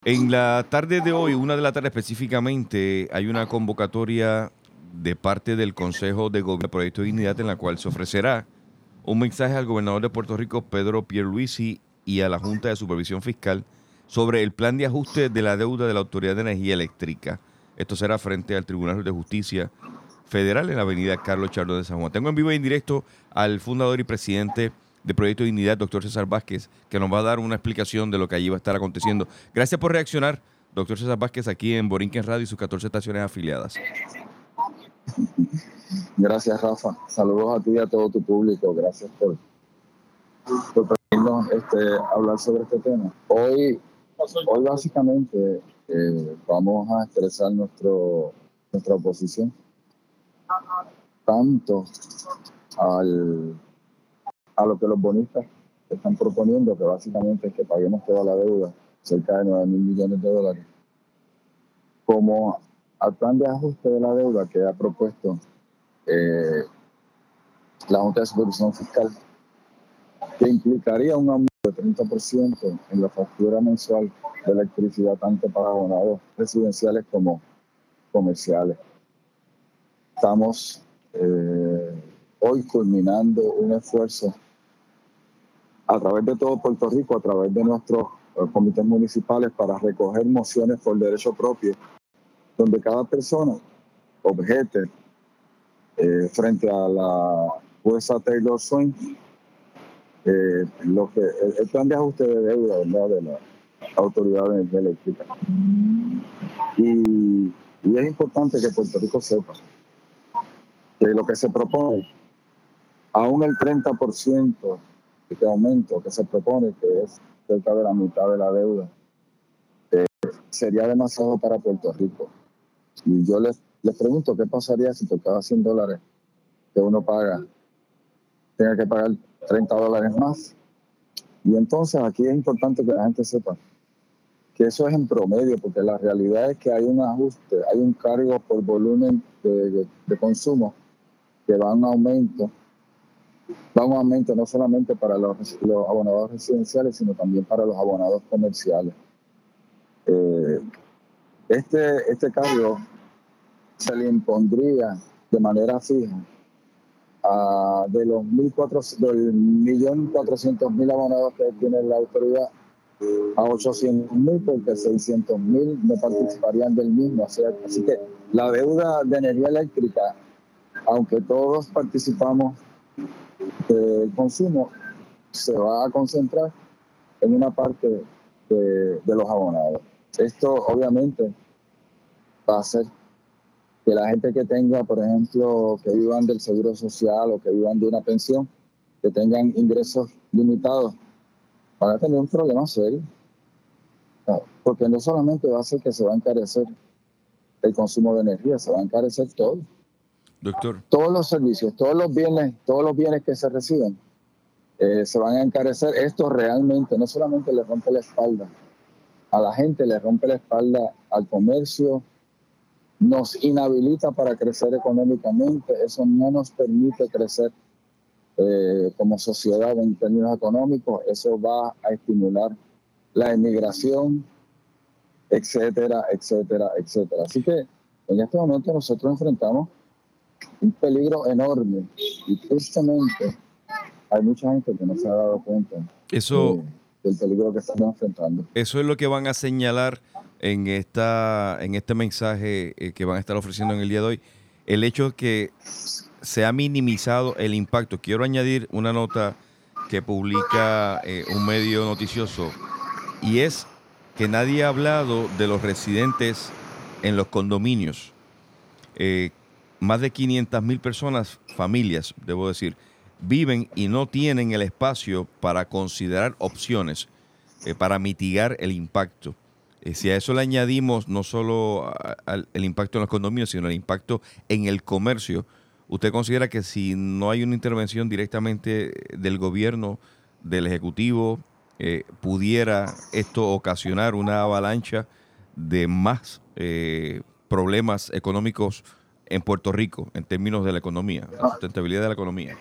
En la tarde de hoy, 1 de la tarde específicamente, hay una convocatoria de parte del Consejo de Gobierno del Proyecto de Dignidad en la cual se ofrecerá un mensaje al gobernador de Puerto Rico, Pedro Pierluisi, y a la Junta de Supervisión Fiscal sobre el plan de ajuste de la deuda de la Autoridad de Energía Eléctrica. Esto será frente al Tribunal de Justicia Federal en la avenida Carlos Chardón de San Juan. Tengo en vivo y en directo al fundador y presidente de Proyecto de Dignidad, doctor César Vázquez, que nos va a dar una explicación de lo que allí va a estar aconteciendo. Gracias por reaccionar, doctor César Vázquez, aquí en Borinquen Radio y sus 14 estaciones afiliadas. Gracias, Rafa. Saludos a ti y a todo tu público. Gracias por permitirnos hablar sobre este tema. Hoy básicamente vamos a expresar nuestra oposición tanto a lo que los bonistas están proponiendo, que básicamente es que paguemos toda la deuda, cerca de 9 mil millones de dólares, como al plan de ajuste de la deuda que ha propuesto la Junta de Supervisión Fiscal, que implicaría un aumento de 30% en la factura mensual de electricidad, tanto para abonados residenciales como comerciales. Estamos hoy culminando un esfuerzo a través de todo Puerto Rico, a través de nuestros comités municipales, para recoger mociones por derecho propio, donde cada persona objete frente a la jueza Taylor Swain el plan de ajuste de deuda, ¿verdad?, de la Autoridad de Energía Eléctrica. Y es importante que Puerto Rico sepa que lo que se propone, aún el 30% de aumento que se propone, que es cerca de la mitad de la deuda, sería demasiado para Puerto Rico. Y yo les pregunto, ¿qué pasaría si por cada $100 que uno paga, tenga que pagar $30 más? Y entonces aquí es importante que la gente sepa que eso es en promedio, porque la realidad es que hay un ajuste, hay un cargo por volumen de consumo que va a un aumento no solamente para los abonados residenciales, sino también para los abonados comerciales. Este cargo se le impondría de manera fija de los 1.400.000 abonados que tiene la autoridad, a 800.000, porque 600.000 no participarían del mismo. Así que la deuda de energía eléctrica, aunque todos participamos del consumo, se va a concentrar en una parte de los abonados. Esto obviamente va a hacer que la gente que tenga, por ejemplo, que vivan del seguro social o que vivan de una pensión, que tengan ingresos limitados, van a tener un problema serio. Porque no solamente va a ser que se va a encarecer el consumo de energía, se va a encarecer todo. Doctor. Todos los servicios, todos los bienes que se reciben se van a encarecer. Esto realmente no solamente le rompe la espalda a la gente, le rompe la espalda al comercio, nos inhabilita para crecer económicamente, eso no nos permite crecer como sociedad en términos económicos, eso va a estimular la emigración, etcétera, etcétera, etcétera. Así que en este momento nosotros enfrentamos un peligro enorme y tristemente hay mucha gente que no se ha dado cuenta del peligro que estamos enfrentando. Eso es lo que van a señalar en este mensaje que van a estar ofreciendo en el día de hoy. El hecho de que se ha minimizado el impacto. Quiero añadir una nota que publica un medio noticioso, y es que nadie ha hablado de los residentes en los condominios. Más de 500,000 personas, familias, debo decir, viven y no tienen el espacio para considerar opciones para mitigar el impacto. Si a eso le añadimos no solo el impacto en los condominios, sino el impacto en el comercio, ¿usted considera que si no hay una intervención directamente del gobierno, del Ejecutivo, pudiera esto ocasionar una avalancha de más problemas económicos en Puerto Rico en términos de la economía, la sustentabilidad de la economía?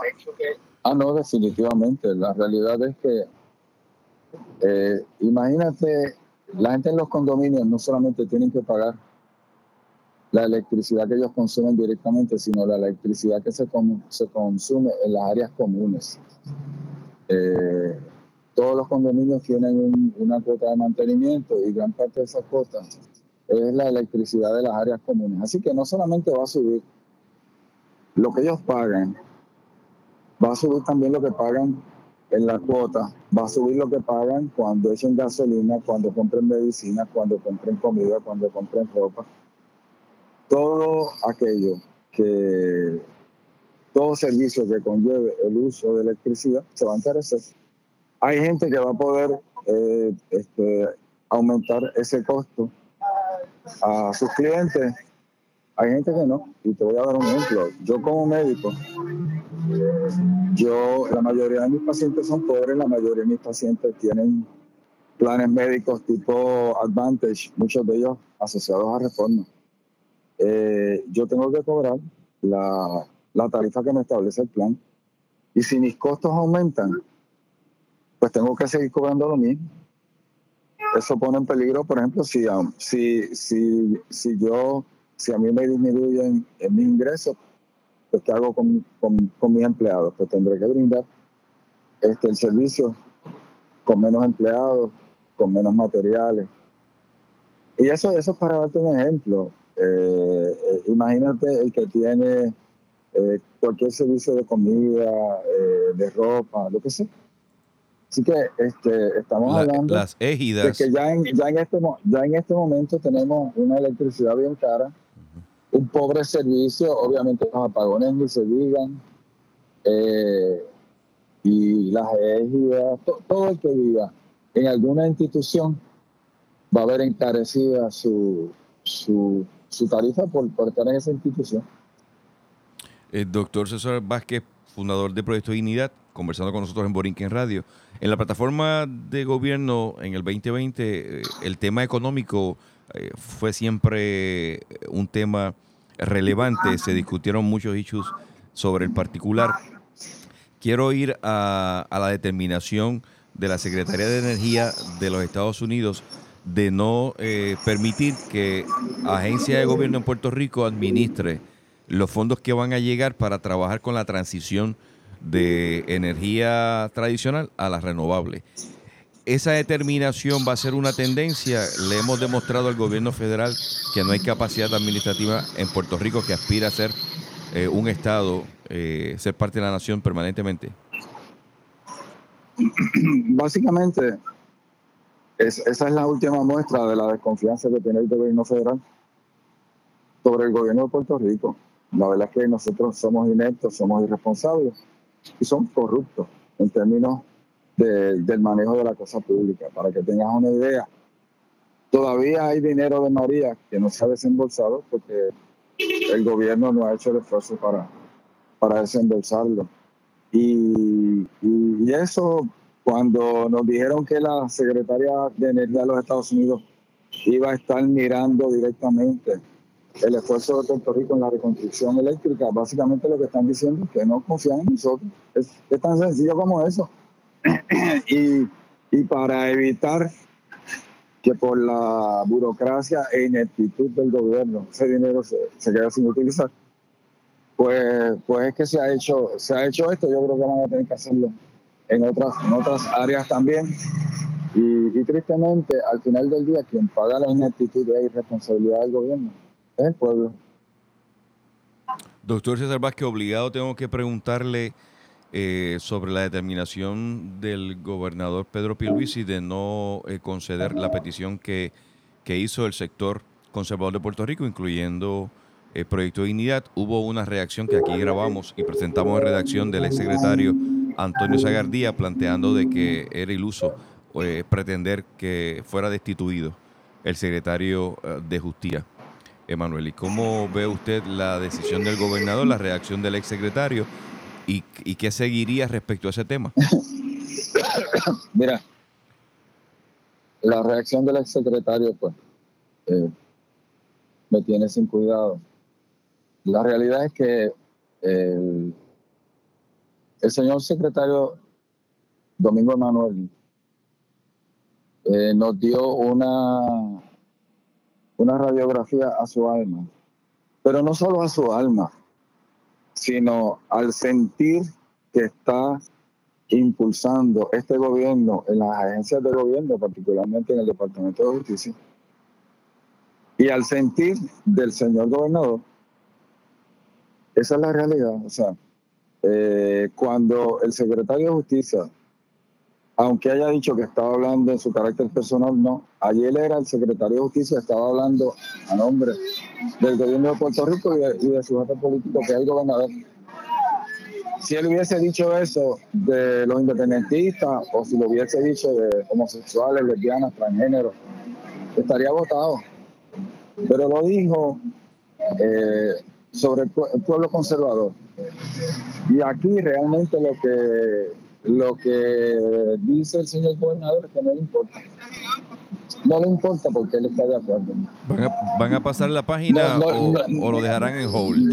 No, definitivamente. La realidad es que imagínate la gente en los condominios no solamente tienen que pagar la electricidad que ellos consumen directamente, sino la electricidad que se consume en las áreas comunes. Eh, Todos los condominios tienen una cuota de mantenimiento y gran parte de esa cuota es la electricidad de las áreas comunes. Así que no solamente va a subir lo que ellos pagan, va a subir también lo que pagan en la cuota, va a subir lo que pagan cuando echen gasolina, cuando compren medicina, cuando compren comida, cuando compren ropa. Todo aquello que, todo servicio que conlleve el uso de electricidad se va a encarecer. Hay gente que va a poder aumentar ese costo a sus clientes, hay gente que no. Y te voy a dar un ejemplo. Yo como médico, la mayoría de mis pacientes son pobres, la mayoría de mis pacientes tienen planes médicos tipo Advantage, muchos de ellos asociados a Reforma. Yo tengo que cobrar la tarifa que me establece el plan. Y si mis costos aumentan, pues tengo que seguir cobrando lo mismo. Eso pone en peligro, por ejemplo, si a mí me disminuyen mis ingresos, pues ¿qué hago con mis empleados? Pues tendré que brindar el servicio con menos empleados, con menos materiales. Y eso es para darte un ejemplo. Imagínate el que tiene cualquier servicio de comida, de ropa, lo que sea. Así que estamos hablando Las de égidas. que ya en este momento tenemos una electricidad bien cara, un pobre servicio, obviamente los apagones ni se digan, y las égidas, todo el que viva en alguna institución va a ver encarecida su tarifa por estar en esa institución. El doctor César Vázquez, fundador de Proyecto Dignidad, conversando con nosotros en Borinquen Radio. En la plataforma de gobierno en el 2020, el tema económico fue siempre un tema relevante. Se discutieron muchos issues sobre el particular. Quiero ir a la determinación de la Secretaría de Energía de los Estados Unidos de no permitir que agencia de gobierno en Puerto Rico administre los fondos que van a llegar para trabajar con la transición de energía tradicional a la renovable. Esa determinación va a ser una tendencia. Le hemos demostrado al gobierno federal que no hay capacidad administrativa en Puerto Rico que aspira a ser un estado, ser parte de la nación permanentemente. Básicamente, esa es la última muestra de la desconfianza que tiene el gobierno federal sobre el gobierno de Puerto Rico. La verdad es que nosotros somos ineptos, somos irresponsables y somos corruptos en términos del manejo de la cosa pública. Para que tengas una idea, todavía hay dinero de María que no se ha desembolsado porque el gobierno no ha hecho el esfuerzo para desembolsarlo. Y eso, cuando nos dijeron que la secretaria de Energía de los Estados Unidos iba a estar mirando directamente el esfuerzo de Puerto Rico en la reconstrucción eléctrica, básicamente lo que están diciendo es que no confían en nosotros. Es tan sencillo como eso. y para evitar que por la burocracia e ineptitud del gobierno ese dinero se quede sin utilizar, pues es que se ha hecho esto. Yo creo que van a tener que hacerlo en otras áreas también. Y tristemente, al final del día, quien paga la ineptitud y irresponsabilidad del gobierno es el pueblo. Doctor César Vázquez, obligado tengo que preguntarle sobre la determinación del gobernador Pedro Pierluisi de no conceder la petición que hizo el sector conservador de Puerto Rico, incluyendo el Proyecto de Dignidad. Hubo una reacción que aquí grabamos y presentamos en redacción del exsecretario Antonio Zagardía, planteando de que era iluso pretender que fuera destituido el secretario de Justicia. Emanuel, ¿y cómo ve usted la decisión del gobernador, la reacción del exsecretario y qué seguiría respecto a ese tema? Mira, la reacción del exsecretario pues me tiene sin cuidado. La realidad es que el señor secretario Domingo Emanuel nos dio una radiografía a su alma, pero no solo a su alma, sino al sentir que está impulsando este gobierno en las agencias de gobierno, particularmente en el Departamento de Justicia, y al sentir del señor gobernador. Esa es la realidad. O sea, cuando el secretario de Justicia, aunque haya dicho que estaba hablando en su carácter personal, no. Ayer era el secretario de Justicia, estaba hablando a nombre del gobierno de Puerto Rico y de su jefe político, que es el gobernador. Si él hubiese dicho eso de los independentistas, o si lo hubiese dicho de homosexuales, lesbianas, transgéneros, estaría votado. Pero lo dijo sobre el pueblo conservador. Y aquí realmente lo que dice el señor gobernador es que no le importa. No le importa porque él está de acuerdo. ¿Van a pasar la página o lo dejarán en hold?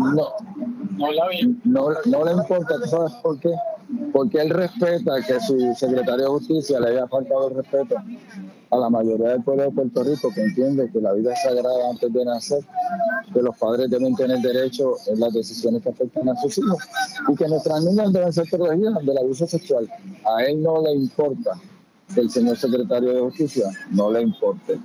No le importa. ¿Tú sabes por qué? Porque él respeta que su secretario de Justicia le haya faltado el respeto a la mayoría del pueblo de Puerto Rico, que entiende que la vida es sagrada antes de nacer, que los padres deben tener derecho en las decisiones que afectan a sus hijos y que nuestras niñas deben ser protegidas del abuso sexual. A él no le importa que el señor secretario de Justicia no le importe.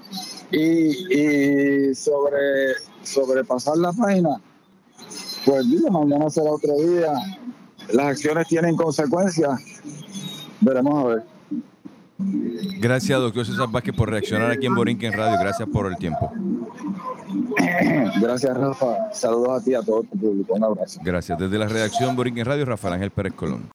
Y sobre pasar la página, pues digo, mañana será otro día. Las acciones tienen consecuencias. Veremos a ver. Gracias, doctor César Vázquez, por reaccionar aquí en Borinquen Radio. Gracias por el tiempo. Gracias, Rafa. Saludos a ti y a todo tu público. Un abrazo. Gracias. Desde la redacción Borinquen Radio, Rafael Ángel Pérez Colón.